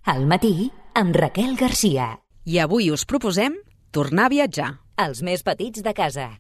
Al matí, amb Raquel Garcia. I avui us proposem tornar a viatjar. Els més petits de casa.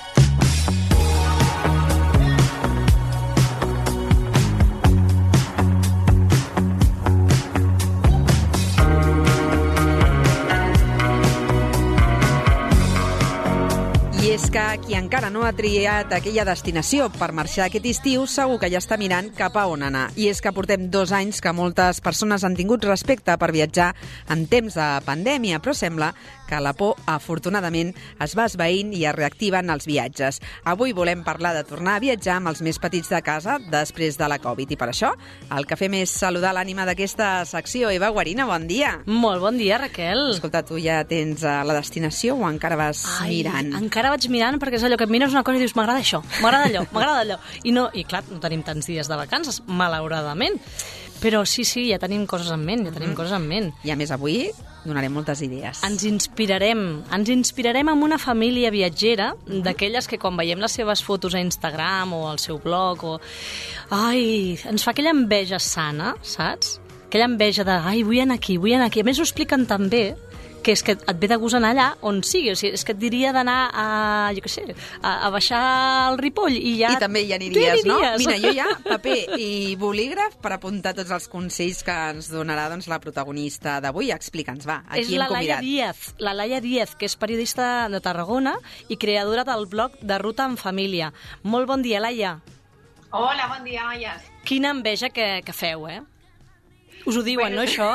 I és que qui encara no ha triat aquella destinació per marxar aquest estiu segur que ja està mirant cap a on anar. I és que portem 2 anys que moltes persones han tingut respecte per viatjar en temps de pandèmia, però sembla que la por, afortunadament, es va esvaint i es reactiven els viatges. Avui volem parlar de tornar a viatjar amb els més petits de casa després de la Covid. I per això el que fem és saludar l'ànima d'aquesta secció. Eva Guarina, bon dia. Molt bon dia, Raquel. Escolta, tu ja tens la destinació o encara vas mirant? Encara vaig mirant perquè és allò que et mires una cosa i dius m'agrada això, m'agrada allò, m'agrada allò. I clar, no tenim tants dies de vacances, malauradament. Però sí, ja tenim coses en ment, I a més avui donarem moltes idees. Ens inspirarem amb una família viatgera, d'aquelles que quan veiem les seves fotos a Instagram o al seu blog, ens fa aquella enveja sana, saps? Aquella enveja de, vull anar aquí. A més ho expliquen tan bé que és que et ve de gust anar allà on sigui. O sigui, és que et diria d'anar a baixar el Ripoll i ja... I també hi aniries, no? Mira, jo ja paper i bolígraf per apuntar tots els consells que ens donarà la protagonista d'avui. Explica'ns, va, a qui hem convidat. La Laia Díaz, que és periodista de Tarragona i creadora del blog de Ruta en Família. Molt bon dia, Laia. Hola, bon dia, noies. Quina enveja que feu, eh? Us ho diuen, no, això?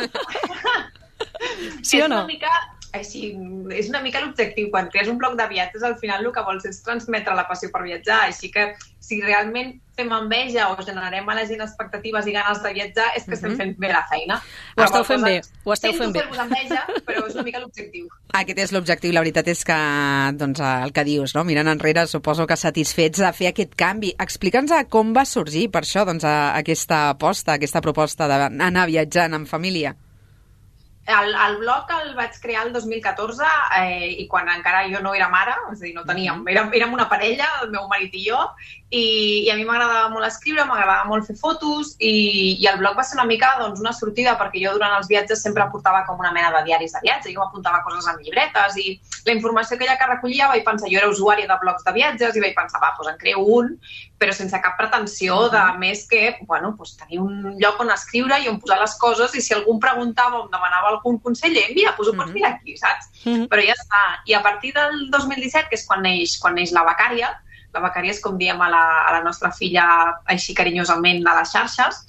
Sí o no? És una mica l'objectiu. Quan crees un blog de viatges, al final el que vols és transmetre la passió per viatjar. Així que si realment fem enveja o generarem a la gent expectatives i ganes de viatjar, és que estem fent bé la feina. Ho esteu fent bé. Sento fer-vos enveja, però és una mica l'objectiu. Aquest és l'objectiu. La veritat és que, el que dius, no? Mirant enrere, suposo que satisfets de fer aquest canvi. Explica'ns com va sorgir, per això, aquesta aposta, aquesta proposta d'anar viatjant en família. El blog el vaig crear el 2014 i quan encara jo no era mare, és a dir, no teníem, érem una parella, el meu marit i jo, i a mi m'agradava molt escriure, m'agradava molt fer fotos i el blog va ser una mica una sortida perquè jo durant els viatges sempre portava com una mena de diaris de viatge, jo m'apuntava coses en llibretes i la informació que que recollia vaig pensar, jo era usuària de blogs de viatges i vaig pensar, en creo un, però sense cap pretensió de més que, tenir un lloc on escriure i on posar les coses i si algú em preguntava o em demanava algun consell, mira, ho pots mirar aquí, saps? Però ja està. I a partir del 2017, que és quan neix la becària és com diem a la nostra filla així carinyosament a les xarxes,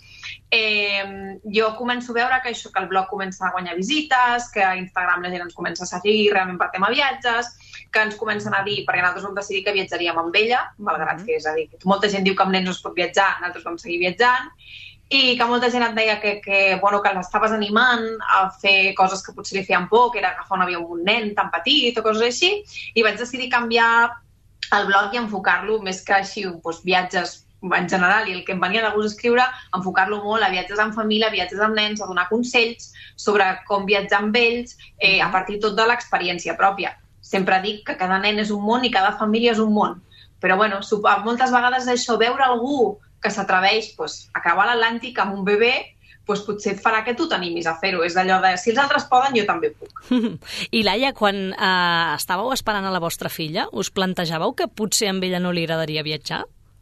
jo començo a veure que el blog comença a guanyar visites, que a Instagram la gent ens comença a seguir realment per tema viatges, que ens comencen a dir, perquè nosaltres vam decidir que viatjaríem amb ella, malgrat que és a dir, molta gent diu que amb nens no es pot viatjar, nosaltres vam seguir viatjant, i que molta gent et deia que l'estaves animant a fer coses que potser li feien por, que era agafar un avió amb un nen tan petit o coses així, i vaig decidir canviar el blog i enfocar-lo més que així, viatges en general, i el que em venia de gust escriure, enfocar-lo molt a viatges en família, viatges amb nens, a donar consells sobre com viatjar amb ells, a partir tot de l'experiència pròpia. Sempre dic que cada nen és un món i cada família és un món, però moltes vegades això, veure algú que s'atreveix a creuar l'Atlàntic amb un bebè, potser et farà que tu t'animis a fer-ho. És allò de, si els altres poden, jo també puc. I Laia, quan estàveu esperant a la vostra filla, us plantejàveu que potser a ella no li agradaria viatjar?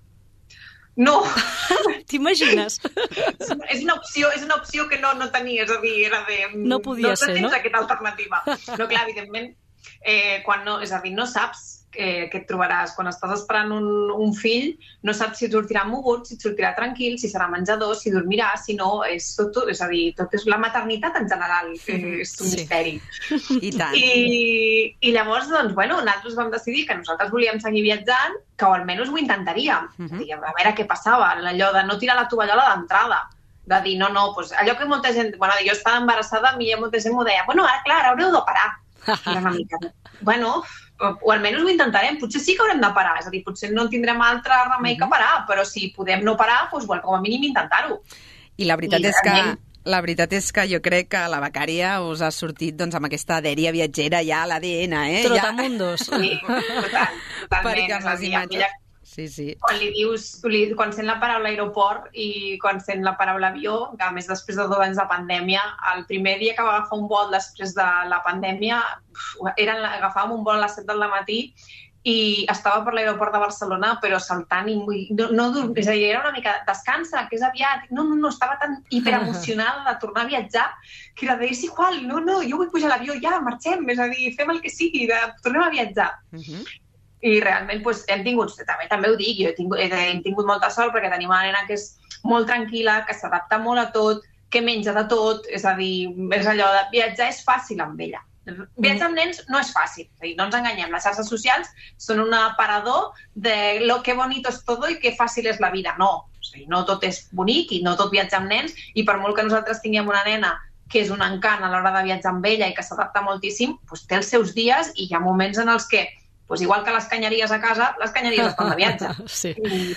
No. T'imagines? És una opció que no tenia, és a dir, era de... No podia ser, no? No tens aquesta alternativa. No, clar, evidentment, no saps què et trobaràs. Quan estàs esperant un fill, no saps si et sortirà mogut, si et sortirà tranquil, si serà menjador, si dormirà, si no, és a dir, tot és la maternitat en general, és un misteri. I tant. I llavors, nosaltres vam decidir que nosaltres volíem seguir viatjant, que almenys ho intentaríem. A veure què passava, allò de no tirar la tovallola d'entrada, de dir, allò que molta gent, jo estava embarassada, a mi molta gent m'ho deia, ara haureu de parar. I una mica, o almenys ho intentarem, potser sí que haurem de parar, és a dir, potser no tindrem altre remei que parar, però si podem no parar, com a mínim intentar-ho. I la veritat és que jo crec que la becària us ha sortit amb aquesta dèria viatgera ja a l'ADN, Trotamundos. Sí, totalment. Perquè amb les imatges... Sí, sí. Quan sent la paraula aeroport i quan sent la paraula avió, que a més després de 2 anys de pandèmia, el primer dia que va agafar un vol després de la pandèmia, agafàvem un vol a les 7 del matí i estava per l'aeroport de Barcelona, però saltant i és a dir, era una mica descansa, que és aviat. No, estava tan hiperemocionada de tornar a viatjar que era de, és igual, no, jo vull pujar a l'avió, ja, marxem, és a dir, fem el que sigui, tornem a viatjar. I realment hem tingut, també ho dic, jo hem tingut molta sort perquè tenim una nena que és molt tranquil·la, que s'adapta molt a tot, que menja de tot, és a dir, és allò de viatjar és fàcil amb ella. Viatjar amb nens no és fàcil, és a dir, no ens enganyem, les xarxes socials són un aparador de lo que bonito és todo i que fàcil és la vida. No, és a dir, no tot és bonic i no tot viatjar amb nens, i per molt que nosaltres tinguem una nena que és un encant a l'hora de viatjar amb ella i que s'adapta moltíssim, té els seus dies i hi ha moments en els que, igual que les canyeries a casa, les canyeries estan de viatge. Sí.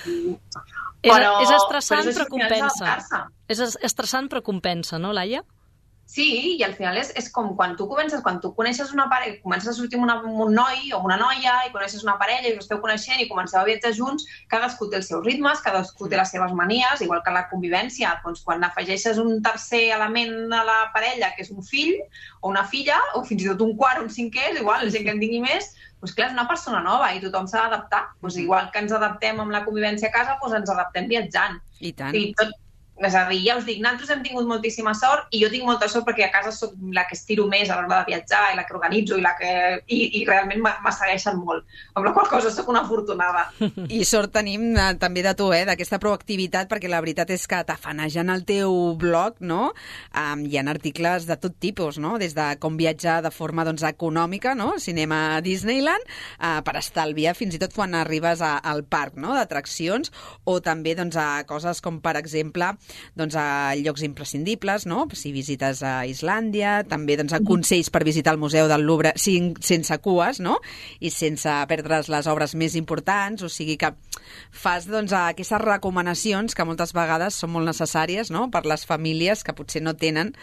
És estressant però compensa. És estressant però compensa, no, Laia? Sí, i al final és com quan tu coneixes una parella, comences a sortir amb un noi o una noia i coneixes una parella i us esteu coneixent i comenceu a viatjar junts, cadascú té els seus ritmes, cadascú té les seves manies, igual que la convivència. Doncs quan afegeixes un tercer element a la parella, que és un fill o una filla, o fins i tot un quart o un cinquè, és igual, la gent que en tingui més, doncs clar, és una persona nova i tothom s'ha d'adaptar. Doncs igual que ens adaptem amb la convivència a casa, doncs ens adaptem viatjant. I tant. I tot, és a dir, ja us dic, nosaltres hem tingut moltíssima sort i jo tinc molta sort perquè a casa soc la que estiro més a l'hora de viatjar i la que organitzo i realment me segueixen molt, amb la qual cosa soc una afortunada. I sort tenim també de tu, d'aquesta proactivitat, perquè la veritat és que tafanejant el teu blog, no? Hi ha articles de tot tipus, no? Des de com viatjar de forma econòmica, no? Cinema a Disneyland, per estalviar fins i tot quan arribes al parc, no? D'atraccions, o també a coses com, per exemple, a llocs imprescindibles, no? Si visites a Islàndia, també a consells per visitar el Museu del Louvre sense cues, no? I sense perdre's les obres més importants, o sigui que fas aquestes recomanacions que moltes vegades són molt necessàries, no? Per les famílies que potser no tenen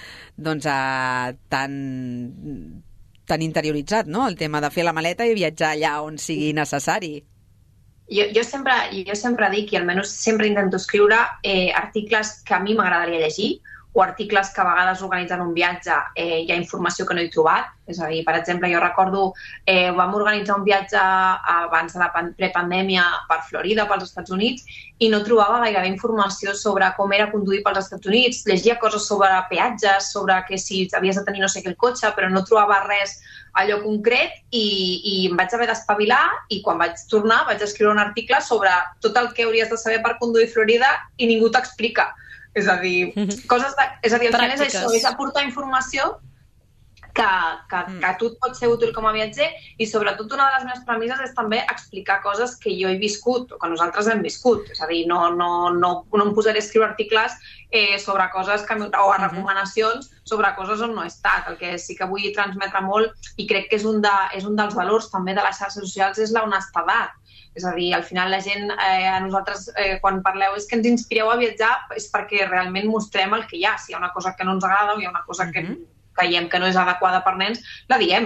tan interioritzat, no? El tema de fer la maleta i viatjar allà on sigui necessari. Jo sempre dic, i almenys sempre intento escriure articles que a mi m'agradaria llegir, o articles que a vegades organitzant un viatge hi ha informació que no he trobat. És a dir, per exemple, jo recordo vam organitzar un viatge abans de la prepandèmia per Florida, pels Estats Units, i no trobava gairebé informació sobre com era conduir pels Estats Units. Llegia coses sobre peatges, sobre que si havies de tenir no sé què el cotxe, però no trobava res allò concret i em vaig haver d'espavilar i quan vaig tornar vaig escriure un article sobre tot el que hauries de saber per conduir Florida i ningú t'explica. És a dir, al final és això, és aportar informació que a tu et pot ser útil com a viatger i sobretot una de les meves premisses és també explicar coses que jo he viscut o que nosaltres hem viscut. És a dir, no em posaré a escriure articles sobre coses o a recomanacions sobre coses on no he estat. El que sí que vull transmetre molt i crec que és un dels valors també de les xarxes socials és l'honestedat. És a dir, al final la gent, a nosaltres quan parleu és que ens inspireu a viatjar és perquè realment mostrem el que hi ha. Si hi ha una cosa que no ens agrada o hi ha una cosa que creiem que no és adequada per nens, la diem.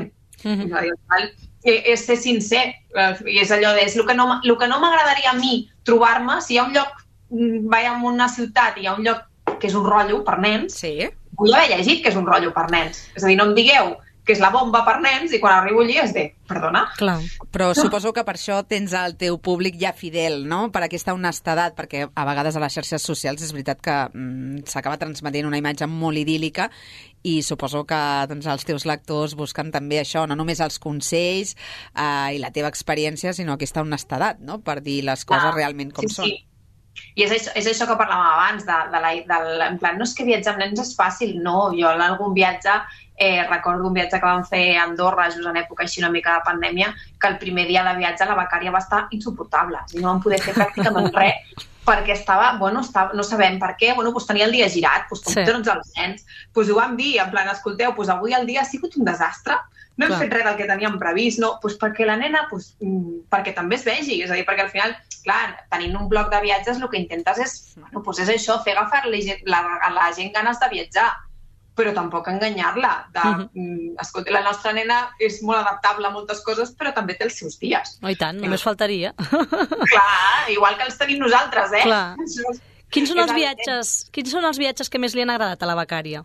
És ser sincer. I és allò el que no m'agradaria a mi trobar-me, si hi ha un lloc, vaig a una ciutat i hi ha un lloc que és un rotllo per nens, vull haver llegit que és un rotllo per nens. És a dir, no em digueu que és la bomba per nens i quan arribo allí és de, perdona. Clar, però suposo que per això tens el teu públic ja fidel, no? Per aquesta honestedat, perquè a vegades a les xarxes socials és veritat que s'acaba transmetent una imatge molt idíl·lica i suposo que els teus lectors busquen també això, no només els consells i la teva experiència, sinó aquesta honestedat, no? Per dir les coses realment com són. I és això que parlàvem abans, en plan, no és que viatjar amb nens és fàcil, no, jo en algun viatge recordo un viatge que vam fer a Andorra just en època així una mica de pandèmia, que el primer dia de viatge la becària va estar insuportable, no vam poder fer pràcticament res perquè estava, no sabem per què, tenia el dia girat, com tots els nens, ho vam dir, en plan, escolteu, avui el dia ha sigut un desastre, no hem fet res del que teníem previst, no, perquè la nena, perquè també es vegi, és a dir, perquè al final, clar, tenint un bloc de viatges el que intentes és això, fer agafar a la gent ganes de viatjar. però tampoc enganyar-la. Escolta, la nostra nena és molt adaptable a moltes coses, però també té els seus dies. Oh, i tant, només faltaria. Clar, igual que els tenim nosaltres, Clar. Quins són els viatges que més li han agradat a la becària?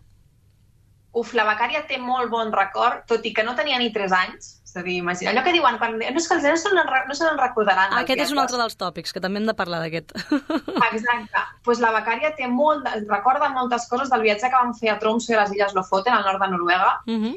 La becària té molt bon record, tot i que no tenia ni 3 anys. És a dir, imagina, allò que diuen, no és que els nens no se recordaran. Aquest és un altre dels tòpics, que també hem de parlar d'aquest. Exacte. Doncs la becària recorda moltes coses del viatge que vam fer a Tromsø i a les Illes Lofoten, al nord de Noruega.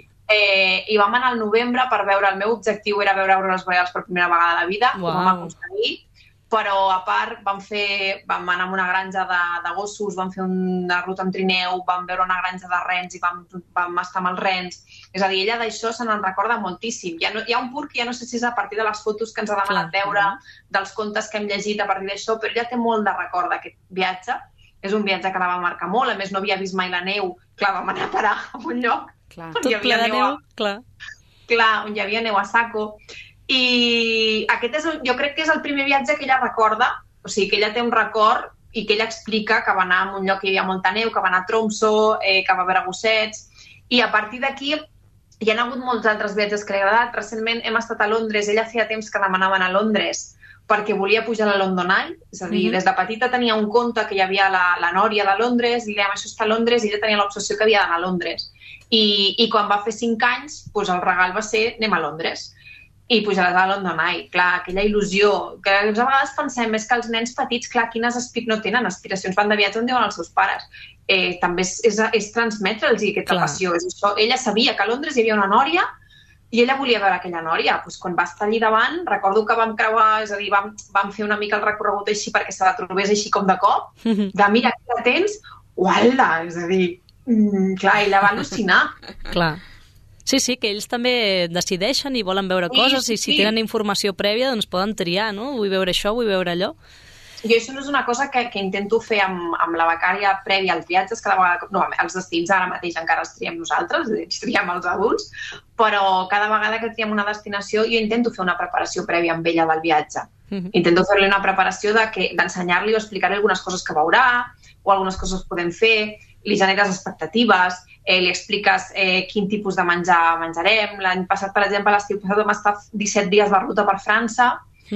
I vam anar al novembre per veure, el meu objectiu era veure aurores boreals per primera vegada a la vida, ho vam aconseguir. Però a part vam anar a una granja de gossos, vam fer una ruta amb trineu, vam veure una granja de rens i vam estar amb els rens. És a dir, ella d'això se n'en recorda moltíssim. Hi ha un punt que ja no sé si és a partir de les fotos que ens ha demanat veure, dels contes que hem llegit a partir d'això, però ella té molt de record d'aquest viatge. És un viatge que la va marcar molt, a més no havia vist mai la neu. Clar, vam anar a parar a un lloc on hi havia neu. Clar, on hi havia neu a saco. I aquest jo crec que és el primer viatge que ella recorda, o sigui, que ella té un record i que ella explica que va anar a un lloc que hi havia molta neu, que va anar a Tromsø, que va veure gossets, i a partir d'aquí hi ha hagut molts altres viatges que li ha agradat. Recentment hem estat a Londres, ella feia temps que demanaven a Londres perquè volia pujar a la London Eye, és a dir, des de petita tenia un conte que hi havia la Nòria de Londres, i li dèiem, això està a Londres, i ella tenia l'obsessió que havia d'anar a Londres. I quan va fer 5 anys, doncs el regal va ser anem a Londres. I pujaràs a la London Eye, clar, aquella il·lusió, que a vegades pensem és que els nens petits, clar, no tenen aspiracions, van de viatge on diuen els seus pares. També és transmetre'ls aquesta passió. És això. Ella sabia que a Londres hi havia una nòria i ella volia veure aquella nòria. Pues, quan va estar allí davant, recordo que vam creuar, és a dir, vam fer una mica el recorregut així perquè se la trobés així com de cop, de mira, aquí la tens, uala, és a dir, clar, ella va al·lucinar. Clar. Sí, que ells també decideixen i volen veure coses i si tenen informació prèvia doncs poden triar, no? Vull veure això, vull veure allò. Jo això no és una cosa que intento fer amb la becària prèvia als viatges, cada vegada, no, els destins ara mateix encara els triem nosaltres, els triem els adults, però cada vegada que triem una destinació jo intento fer una preparació prèvia amb ella del viatge. Intento fer-li una preparació d'ensenyar-li o explicar-li algunes coses que veurà o algunes coses que podem fer, li generes expectatives, li expliques quin tipus de menjar menjarem. L'any passat, per exemple, l'estiu passat vam estar 17 dies de ruta per França.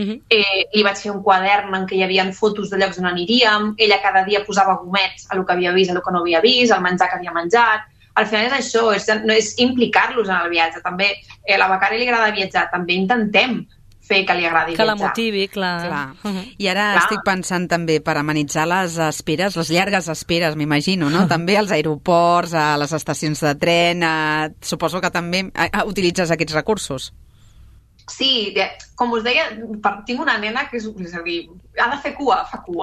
Li vaig fer un quadern en què hi havia fotos de llocs on aniríem. Ella cada dia posava gomets a el que havia vist, a el que no havia vist, al menjar que havia menjat. Al final és això, és implicar-los en el viatge. També a la becària li agrada viatjar, també intentem fer que li agradi viatjar. Que la motivi, clar. I ara estic pensant també per amenitzar les esperes, les llargues esperes, m'imagino, no? També als aeroports, a les estacions de tren, suposo que també utilitzes aquests recursos. Sí, com us deia, tinc una nena que és a dir, ha de fer cua, fa cua.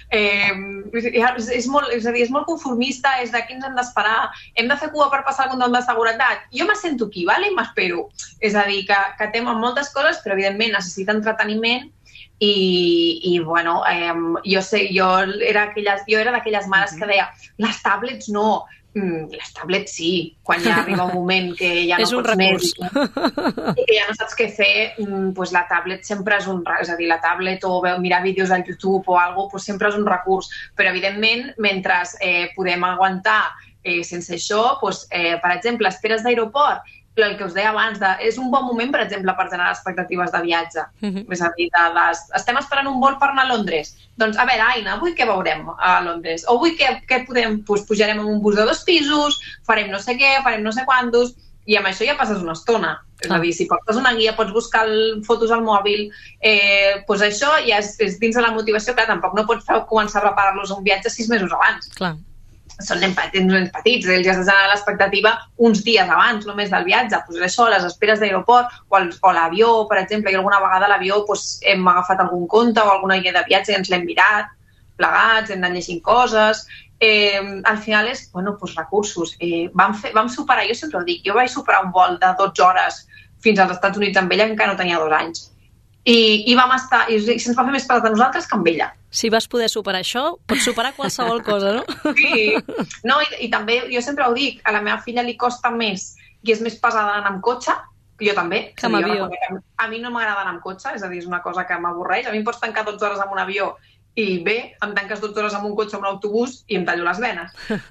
És molt conformista, és de qui ens hem d'esperar, hem de fer cua per passar el control de seguretat. Jo m'assento aquí, i m'espero. És a dir, que temen moltes coses, però evidentment necessita entreteniment i bueno, jo era d'aquelles mares que deia les tablets no, les tablets sí, quan ja arriba un moment que ja no pots més i que ja no saps què fer, doncs la tablet sempre és és a dir, la tablet o mirar vídeos al YouTube o alguna cosa, sempre és un recurs, però evidentment mentre podem aguantar sense això, per exemple, esperes d'aeroport, el que us deia abans, és un bon moment, per exemple, per generar expectatives de viatge. És a dir, estem esperant un vol per anar a Londres. Doncs, a veure, Aina, avui què veurem a Londres? O avui què podem? Doncs pujarem en un bus de 2 pisos, farem no sé què, farem no sé quantos, i amb això ja passes una estona. És a dir, si portes una guia, pots buscar fotos al mòbil, doncs això ja és dins de la motivació, que tampoc no pots començar a preparar-los un viatge 6 mesos abans. Clar. Són nens petits, ells ja s'han generat l'expectativa uns dies abans només del viatge, doncs això, les esperes d'aeroport o l'avió, per exemple, i alguna vegada a l'avió hem agafat algun conte o alguna guia de viatge i ens l'hem mirat plegats, hem anat llegint coses. Al final és, recursos. Vam superar, jo sempre ho dic, jo vaig superar un vol de 12 hores fins als Estats Units amb ella, que encara no tenia 2 anys. I vam estar, i se'ns va fer més pesat a nosaltres que amb ella. Si vas poder superar això, pots superar qualsevol cosa, no? Sí, no, i també, jo sempre ho dic, a la meva filla li costa més i és més pesada anar amb cotxe, que jo també. Que amb avió. A mi no m'agrada anar amb cotxe, és a dir, és una cosa que m'avorreix. A mi em pots tancar 12 hores amb un avió i bé, em tanques 12 hores amb un cotxe o amb un autobús i em tallo les venes.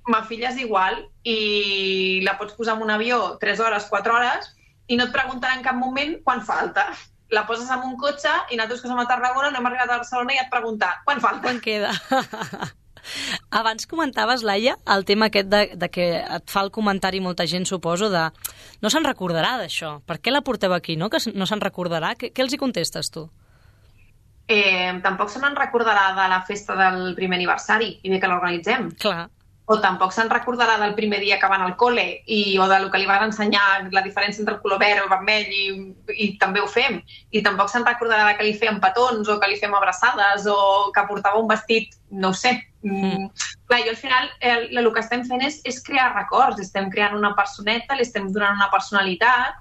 ma filla és igual i la pots posar en un avió 3 hores, 4 hores i no et preguntarà en cap moment quan falta. La poses en un cotxe i nosaltres que som a Tarragona no hem arribat a Barcelona i et pregunta quan falta. Quan queda? Abans comentaves, Laia, el tema aquest de que et fa el comentari molta gent, suposo, de no se'n recordarà d'això. Per què la porteu aquí, no? Que no se'n recordarà? Què els hi contestes, tu? Tampoc se me'n recordarà de la festa del primer aniversari i bé que l'organitzem. Clar. O tampoc se'n recordarà del primer dia que van al col·le o del que li van ensenyar la diferència entre el color verd o el vermell i també ho fem. I tampoc se'n recordarà que li fèiem petons o que li fem abraçades o que portava un vestit, no ho sé. Clar, jo al final el que estem fent és crear records, estem creant una personeta, li estem donant una personalitat.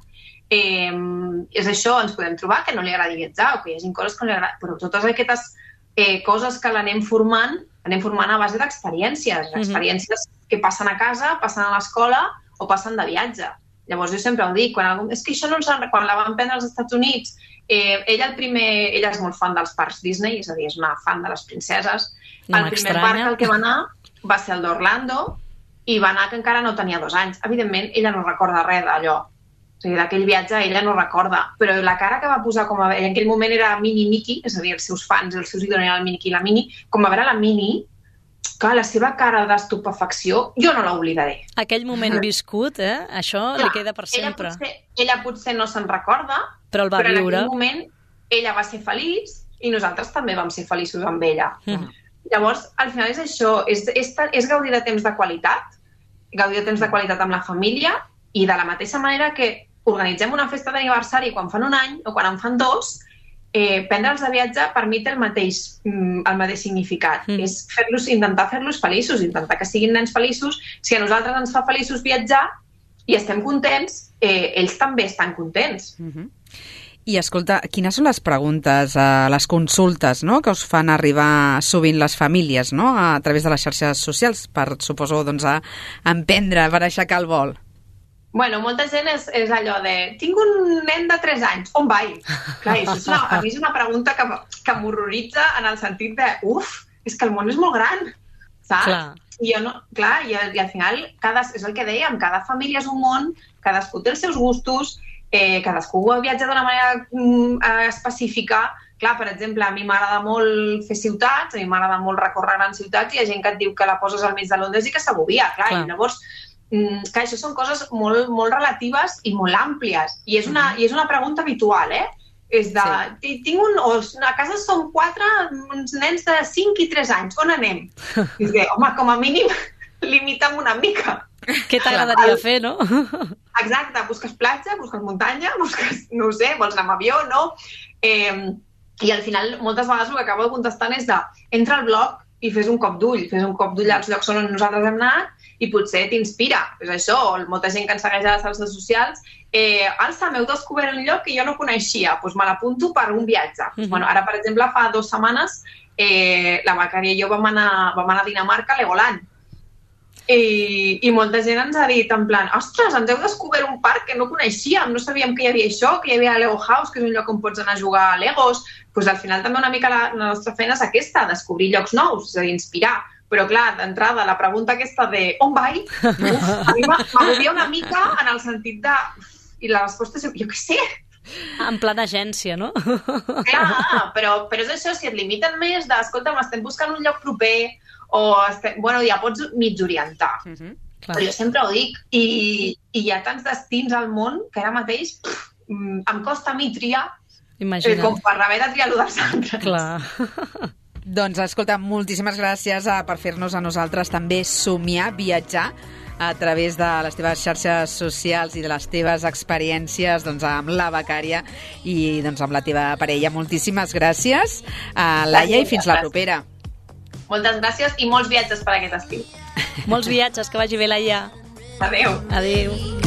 És això, ens podem trobar que no li agradi viatjar o que hi hagi coses que no li agradi, però totes aquestes coses que l'anem formant a base d'experiències, experiències que passen a casa, passen a l'escola o passen de viatge. Llavors jo sempre ho dic, és que això no ens quan la van prendre als Estats Units, ella és molt fan dels parcs Disney, és a dir, és una fan de les princeses. El primer parc al que va anar va ser el d'Orlando i va anar que encara no tenia 2 anys. Evidentment, ella no recorda res d'allò. O sigui, d'aquell viatge ella no recorda, però la cara que va posar en aquell moment era Minnie Mickey, és a dir, els seus fans, els seus ídols eren el Mickey i la Minnie, com va veure la Minnie, clar, la seva cara d'estupefacció, jo no l'oblidaré. Aquell moment viscut, això li queda per sempre. Ella potser no se'n recorda, però en aquell moment ella va ser feliç i nosaltres també vam ser feliços amb ella. Llavors, al final és això, és gaudir de temps de qualitat, amb la família i de la mateixa manera que organitzem una festa d'aniversari quan fan 1 any o quan en fan 2, prendre'ls de viatge per mi té el mateix significat. És intentar fer-los feliços, intentar que siguin nens feliços. Si a nosaltres ens fa feliços viatjar i estem contents, ells també estan contents. I escolta, quines són les preguntes, les consultes, no?, que us fan arribar sovint les famílies, no?, a través de les xarxes socials, per, suposo, doncs, a emprendre, per aixecar el vol? Bueno, molta gent és allò de tinc un nen de 3 anys, on vai? Clar, això a mi és una pregunta que m'horroritza en el sentit de és que el món és molt gran, saps? Clar. I al final, és el que dèiem, cada família és un món, cadascú té els seus gustos, cadascú viatja d'una manera específica. Clar, per exemple, a mi m'agrada molt fer ciutats, a mi m'agrada molt recórrer grans ciutats i hi ha gent que et diu que la poses al mig de Londres i que s'agobia, clar. I llavors que això són coses molt, molt relatives i molt àmplies. I és una pregunta habitual, És de... A casa som 4, uns nens de 5 i 3 anys. On anem? I és home, com a mínim, limita'm una mica. Què t'agradaria fer, no? Exacte, busques platja, busques muntanya, no ho sé, vols anar amb avió, no? I al final, moltes vegades el que acabo contestant és de entra al blog i fes un cop d'ull als llocs on nosaltres hem anat i potser t'inspira. És això, molta gent que ens segueix a les xarxes socials, alça, m'heu descobert un lloc que jo no coneixia, doncs me l'apunto per un viatge. Bueno, ara, per exemple, fa 2 setmanes la Becària i jo vam anar a Dinamarca a Legoland. I molta gent ens ha dit en plan, ostres, ens heu descobert un parc que no coneixíem, no sabíem que hi havia això, que hi havia Lego House, que és un lloc on pots anar a jugar a Legos. Doncs al final també una mica la nostra feina és aquesta, descobrir llocs nous, és a dir, inspirar. Però clar, d'entrada, la pregunta aquesta de on vai, a mi m'agovia una mica en el sentit de... I la resposta és, jo què sé. En plan agència, no? Clar, però és això, si et limiten més de, escolta'm, estem buscant un lloc proper, bueno, ja pots mig orientar. Però jo sempre ho dic, i hi ha tants destins al món que ara mateix em costa a mi triar com per haver de triar-lo dels altres. Clar. Doncs, escolta, moltíssimes gràcies per fer-nos a nosaltres també somiar, viatjar a través de les teves xarxes socials i de les teves experiències amb la Becària i amb la teva parella. Moltíssimes gràcies, Laia, i fins la propera. Moltes gràcies i molts viatges per aquest estiu. Molts viatges, que vagi bé, Laia. Adéu. Adéu.